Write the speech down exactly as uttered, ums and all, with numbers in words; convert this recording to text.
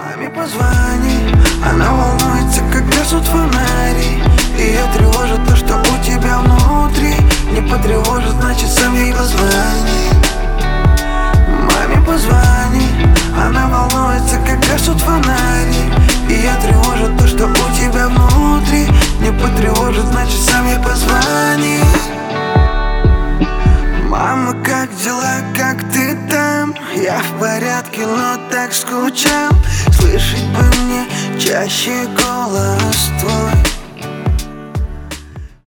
Маме позвони, она волнуется, как гаснут фонари. Ее тревожит то, что у тебя внутри. Не потревожит, значит сам ей позвони. Маме позвони, она волнуется, как гаснут фонари. Ее тревожит то, что у тебя внутри. Не потревожит, значит сам ей позвони. Мама, как дела, как ты там? Я в порядке, но так скучал. Слышать бы мне чаще голос твой.